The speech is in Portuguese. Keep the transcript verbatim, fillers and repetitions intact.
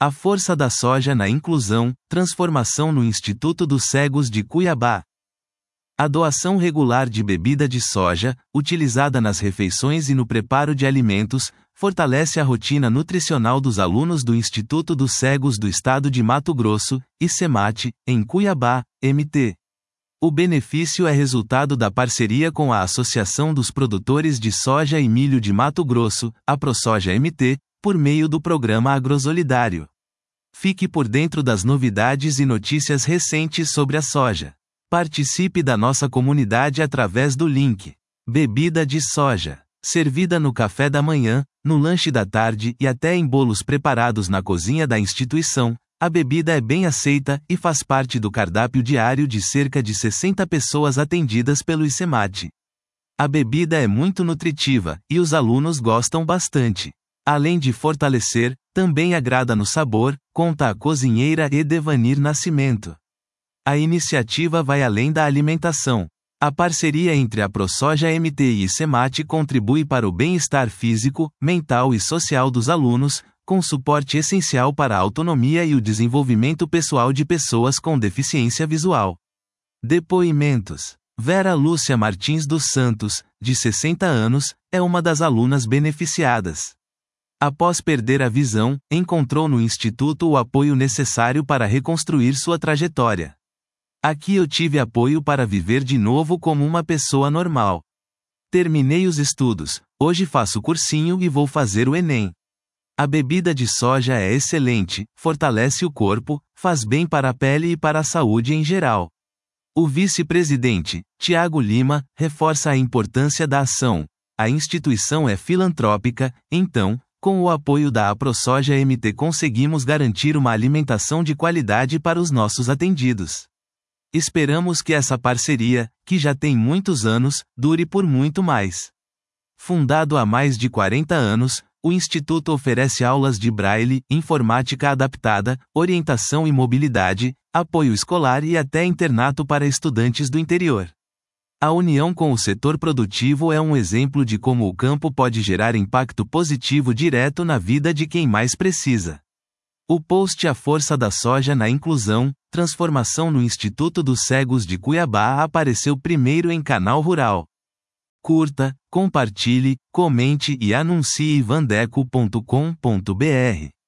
A força da soja na inclusão, transformação no Instituto dos Cegos de Cuiabá. A doação regular de bebida de soja, utilizada nas refeições e no preparo de alimentos, fortalece a rotina nutricional dos alunos do Instituto dos Cegos do Estado de Mato Grosso, ICEMAT, em Cuiabá, M T. O benefício é resultado da parceria com a Associação dos Produtores de Soja e Milho de Mato Grosso, a ProSoja M T, por meio do Programa Agrosolidário. Fique por dentro das novidades e notícias recentes sobre a soja. Participe da nossa comunidade através do link. Bebida de soja. Servida no café da manhã, no lanche da tarde e até em bolos preparados na cozinha da instituição, a bebida é bem aceita e faz parte do cardápio diário de cerca de sessenta pessoas atendidas pelo ICEMAT. A bebida é muito nutritiva e os alunos gostam bastante. Além de fortalecer, também agrada no sabor, conta a cozinheira Edevanir Nascimento. A iniciativa vai além da alimentação. A parceria entre a ProSoja M T e ICEMAT contribui para o bem-estar físico, mental e social dos alunos, com suporte essencial para a autonomia e o desenvolvimento pessoal de pessoas com deficiência visual. Depoimentos. Vera Lúcia Martins dos Santos, de sessenta anos, é uma das alunas beneficiadas. Após perder a visão, encontrou no Instituto o apoio necessário para reconstruir sua trajetória. Aqui eu tive apoio para viver de novo como uma pessoa normal. Terminei os estudos, hoje faço cursinho e vou fazer o Enem. A bebida de soja é excelente, fortalece o corpo, faz bem para a pele e para a saúde em geral. O vice-presidente, Tiago Lima, reforça a importância da ação. A instituição é filantrópica, então, com o apoio da ProSoja M T conseguimos garantir uma alimentação de qualidade para os nossos atendidos. Esperamos que essa parceria, que já tem muitos anos, dure por muito mais. Fundado há mais de quarenta anos, o Instituto oferece aulas de braille, informática adaptada, orientação e mobilidade, apoio escolar e até internato para estudantes do interior. A união com o setor produtivo é um exemplo de como o campo pode gerar impacto positivo direto na vida de quem mais precisa. O post A Força da Soja na Inclusão, Transformação no Instituto dos Cegos de Cuiabá apareceu primeiro em Canal Rural. Curta, compartilhe, comente e anuncie vandeco ponto com ponto br.